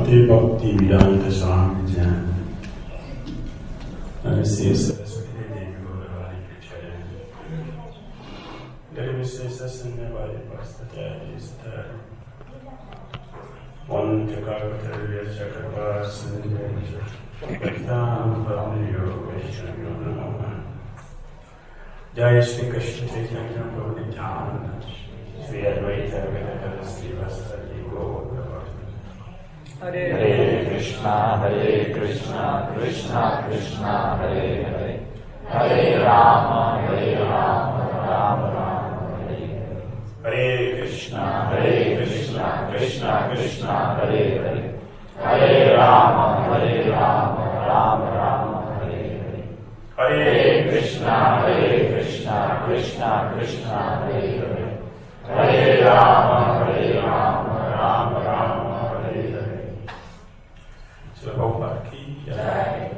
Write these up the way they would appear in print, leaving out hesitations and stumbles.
Bhakti Bhakti Vedanta Swami Jan. Namaste Saraswati Devi Gaurani Pichaya. Dervise Sasanya Vali Pastatya Istar. One Chakavata Chakava Sanjaya. Vedam Bhavniyo Vaishnaviyo Namo. Jai Shri Krishna Chaitanya Prabhu Nityananda. Shri Advaita Vedanta Srivastati Gaura. Hare Krishna, Krishna Krishna, Hare Hare. Hare Rama, Rama Rama, Hare Hare. Hare Krishna, Krishna Krishna, Hare Hare. Hare Rama, Rama Rama, Hare Hare. Hare Krishna, Krishna Krishna, Hare Hare. Hare Rama, Rama Rama, Hare Hare. Srila Prabhupada ki Jai.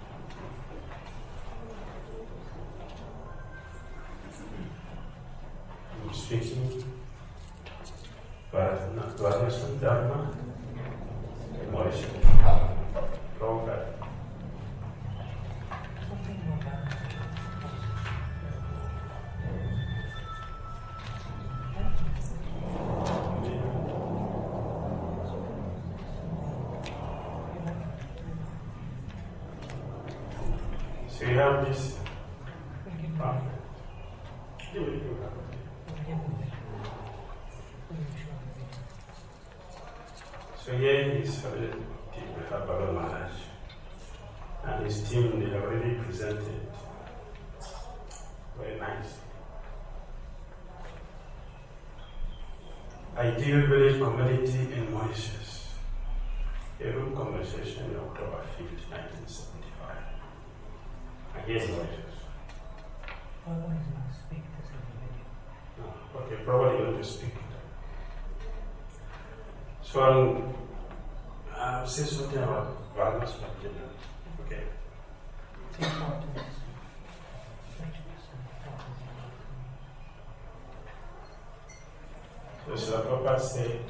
I'm speaking Varnasam Dharma in Malaysia. Prabhupada. So you have this pamphlet. So here is Bala Maharaj and his team. They have already presented very nice. Ideal village community in Mauritius. A room conversation in October 5th, 1975. And here's Mauritius. I wanted to speak this in the video. Oh, okay, probably you want to speak. So I'll say something about Varnas Bhaktivinoda. Okay. So Srila Prabhupada said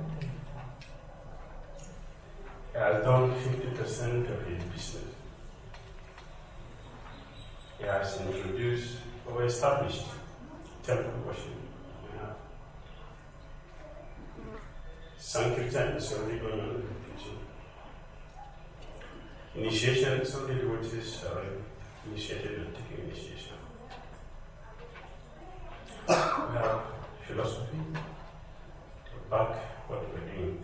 he has done 50% of his business. He has introduced or established temple worship. Sankirtan is already going on in the teaching. Initiation, some of the devotees are initiated and taking initiation. We have philosophy to back what we're doing.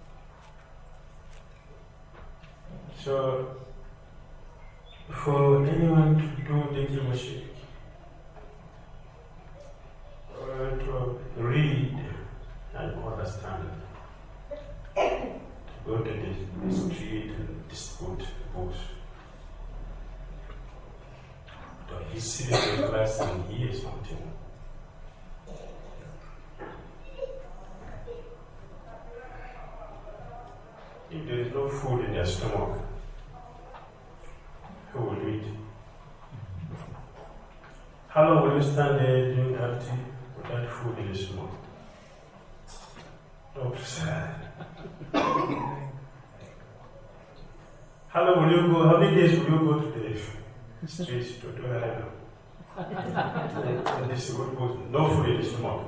So, for anyone to do deity worship, or to read and understand, go to the street and dispute books. So he sits in class and hears something. If there is no food in their stomach, who will do it? How long will you stand there doing that without food in the stomach? Oh, sad. How long will you go? How many days will you go to the streets to do that? And this would put no food in the stomach.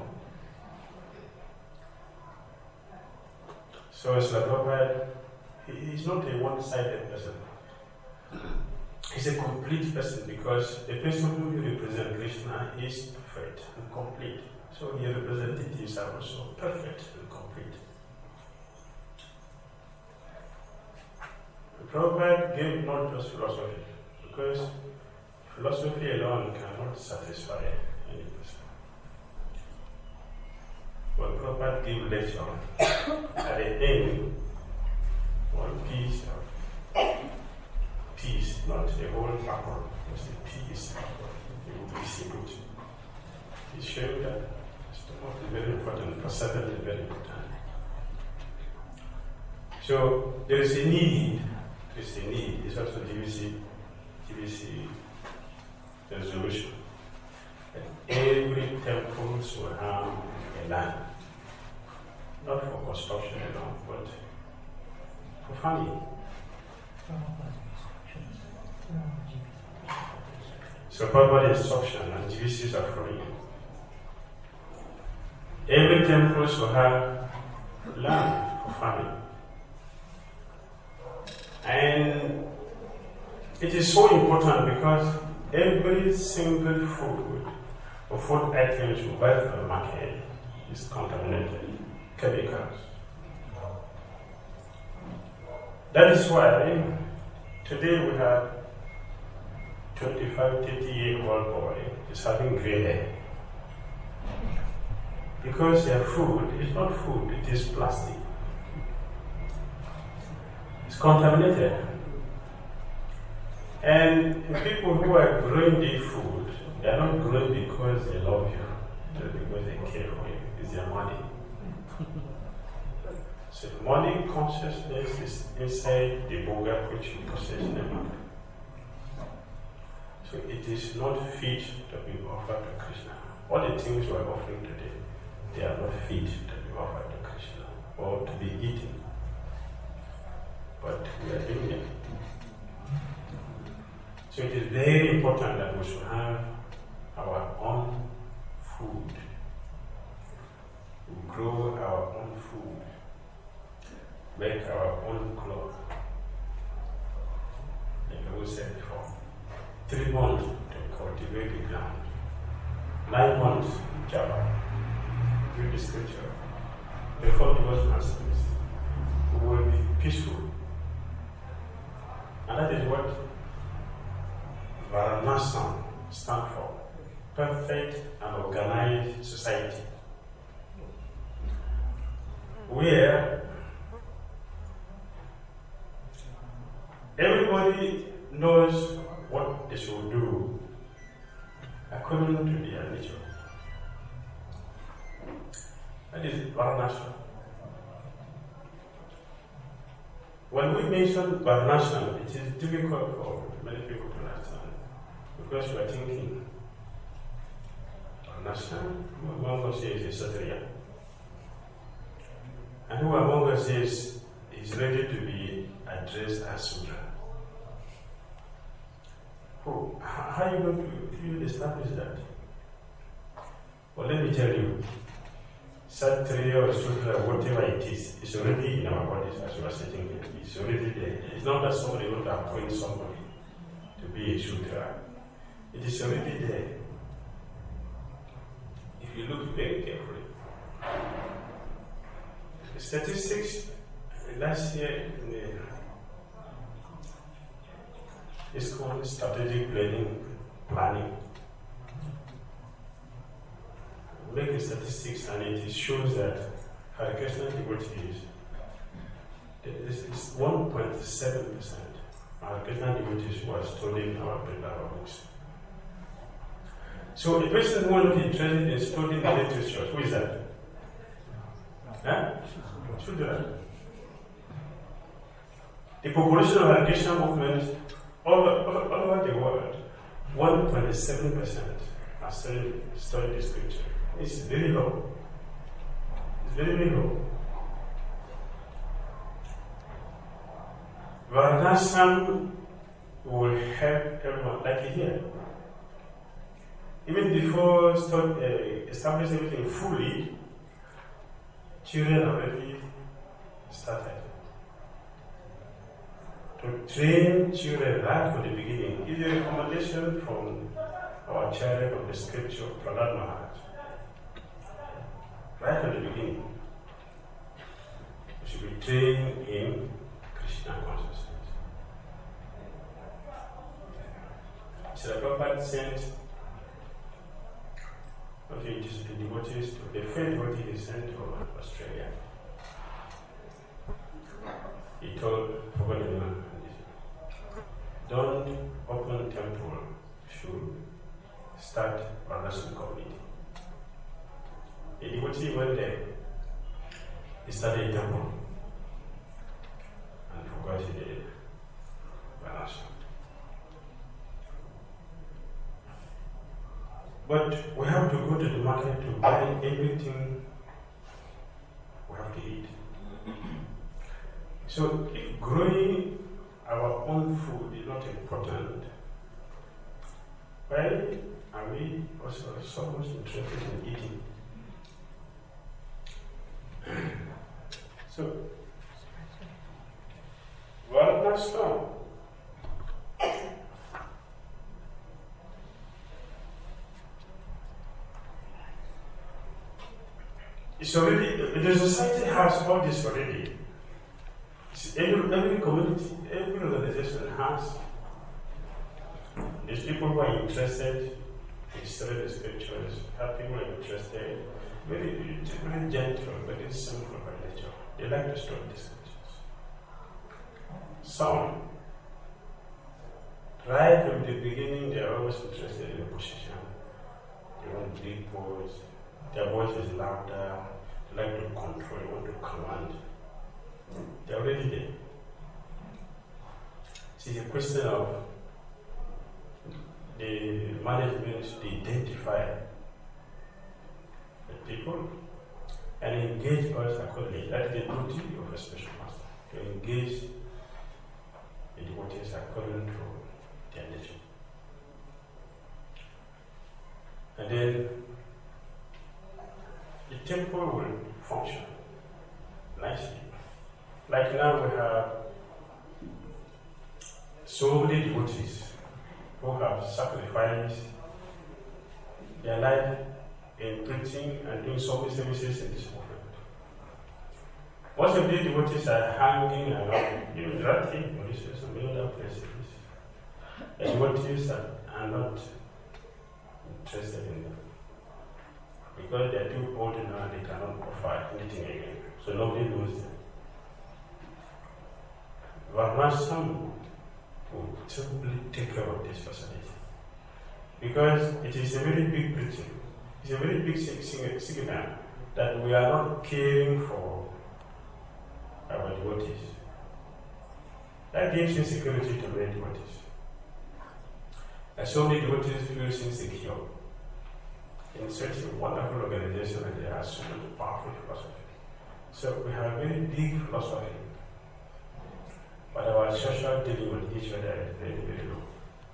So it's like Prabhupada, he's not a one-sided person. He's a complete person because the person who represents Krishna is perfect and complete. So the representatives are also perfect and complete. Prabhupada gave not just philosophy, because philosophy alone cannot satisfy any person. When Prabhupada gave lecture, at the end, one piece of peace, not the whole paper, was the peace of the secret. He showed that stomach is very important, prasada is very important. So there is a need. It's also GVC resolution. That every temple will have a land, not for construction alone, but funny. So Prabhupada instruction and GVCs are following. Every temple should have land for farming. And it is so important because every single food or food items you buy from the market is contaminated, chemicals. That is why today we have 25, 30-year-old boy is having gray hair. Because their food is not food, it is plastic. It's contaminated. And people who are growing their food, they are not growing because they love you, not because they care for you. It's their money. So money consciousness is inside the boga which you possess in the market. So it is not fit to be offered to Krishna. All the things we are offering today, they are not fit to be offered to Krishna or to be eaten. But we are doing it. So it is very important that we should have our own food. We grow our own food, make our own clothes. Like I said before, 3 months to cultivate the ground, 9 months Java. Read the scripture. Before God's masterpiece, we will be peaceful. And that is what Varanasam stands for. Perfect and organized society. Where everybody knows what they should do according to their nature. That is Varanasi. When we mention Varanasi, it is difficult for many people to understand because we are thinking Varanasi, who among us is Kshatriya, and who among us is ready to be addressed as Sudra. How are you going to establish that? Well, let me tell you, Kshatriya or Sudra, whatever it is already in our bodies as we are sitting here. It's already there. It's not that somebody will appoint somebody to be a Sudra. It is already there. If you look very carefully. The statistics last year is called strategic planning. Make the statistics and it shows that Hare Krishna devotees is 1.7%. Hare Krishna devotees who are studying our books. So a person who is interested in studying the literature, who is that? Shudra. The population of Hare Krishna movement all over the world, 1.7% are studying the scripture. It's very low. It's very, very low. Varanasam will help everyone, like here. Even before establish everything fully, children already started. To train children right from the beginning is a recommendation from our chairman of the scripture, Prahlad Maharaj. Right from the beginning, we should be trained in Krishna consciousness. Srila Prabhupada sent the devotees to the faith devotee he sent to Australia. He told Prabhupada, don't open temple, should start Varanasi community. The devotee went there, he started a temple and forgot he did Varanasi. But we have to go to the market to buy everything we have to eat. So if growing our own food is not important, why are we also so much interested in eating? So, Varnashram it's already, the society has all this already. Every community, every organization has these people who are interested in studying the scriptures, have people who are interested, very gentle, very simple by nature. They like to study the scriptures. Some, right from the beginning, they are always interested in position. They want big voice, their voice is louder, they like to control, they want to command. They're already there. See, the question of the management to identify the people and engage us accordingly. That is the duty of a special master, to engage the devotees according to their nature. And then the temple will function nicely. Like now we have so many devotees who have sacrificed their life in preaching and doing so many services in this movement. Most of the devotees are hanging around, even right here in Mauritius and many other places. The devotees are not interested in them because they are too old now and they cannot offer anything again. So nobody knows them. Varnashram will simply take care of this facility because it is a very big preaching. It's a very big signal that we are not caring for our devotees. That gives insecurity to many devotees. And so many devotees feel insecure in such a wonderful organization and they have so much powerful philosophy. So we have a very big philosophy, but our social dealing with each other is very, very low.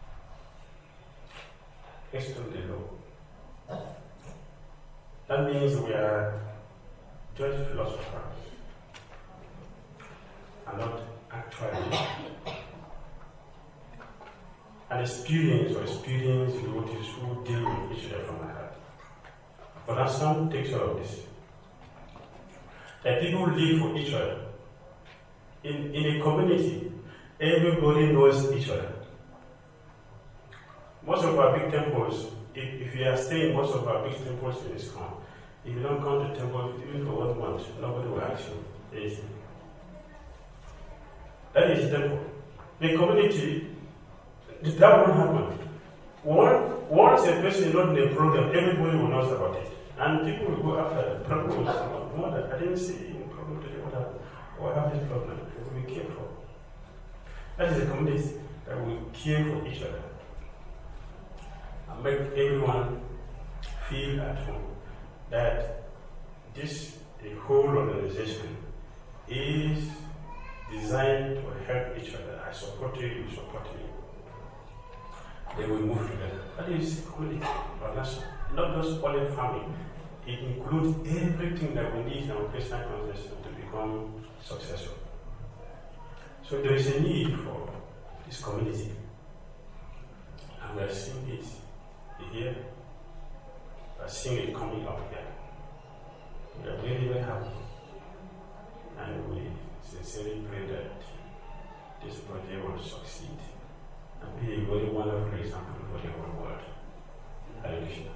Extremely low. That means we are just philosophers and not actually an experience devotees who deal with each other from the heart. But Varnashram takes care of this. That people live for each other. In a community, everybody knows each other. Most of our big temples, if you are staying most of our big temples in ISKCON, if you don't come to temple even for 1 month, nobody will ask you anything. That is temple. The community, that won't happen. Once a person is not in a program, everybody will know about it. And people will go after the problem. I didn't see any problem today. What happened? This problem? We care for. That is a community that we care for each other and make everyone feel at home that the whole organization is designed to help each other. I support you, you support me. Then we move together. That is community, not just only farming. It includes everything that we need in our Christian consciousness to become successful. So there is a need for this community. And we are seeing it here. We are seeing it coming up here. We are very, very happy. And we sincerely pray that this project will succeed and be a very wonderful example for the whole world. Hare Krishna.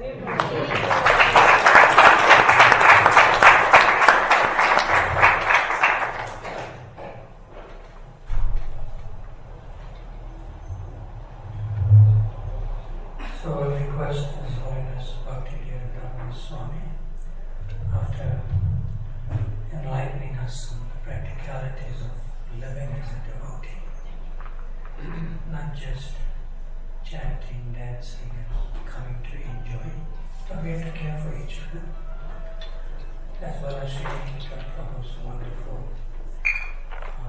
So I request His Holiness Bhaktivedanta Swami, after enlightening us on the practicalities of living as a devotee, not just chanting, dancing, and coming to enjoy, but we have to care for each other. As well as Sri Nikita Prabhu's wonderful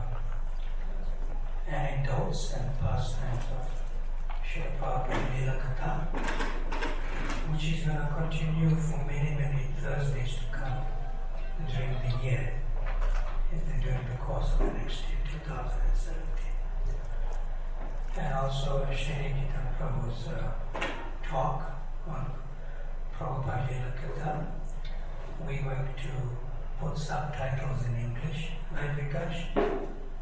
quotes and pastimes of Srila Prabhupada Leela Katha, which is going to continue for many, many Thursdays to come during the year, during the course of the next year, 2017. And also Shri Nityam Prabhu's talk on Prabhupada Leela Katha. We're going to put subtitles in English, right Vikash?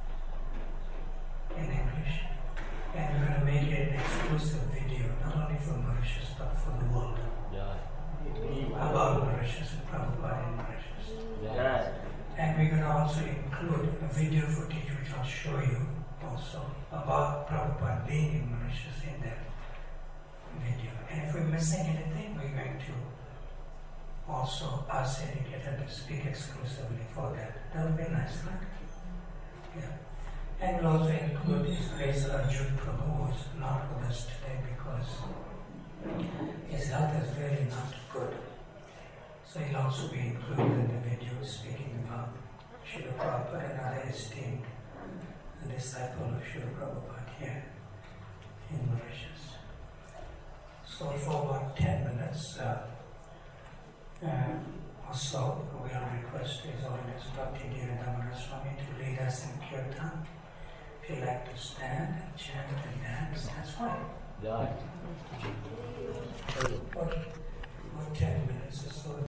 In English. And we're going to make it an exclusive video, not only for Mauritius, but for the world. About Mauritius and Prabhupada in Mauritius. And we're going to also include a video footage which I'll show you also about Prabhupada being in Mauritius in that video. And if we're missing anything, we're going to also ask Eddie to speak exclusively for that. That would be nice, right? Yeah. And we'll also include His Grace Arjun Prabhu, who is not with us today because his health is really not good. So he'll also be included in the video speaking about Srila Prabhupada, another esteemed disciple of Srila Prabhupada here in Mauritius. So for about 10 minutes or so, we'll request His Holiness Bhakti Dhiradhamana Swami to lead us in kirtan. If you like to stand and chant and dance, that's fine. For 10 minutes or so.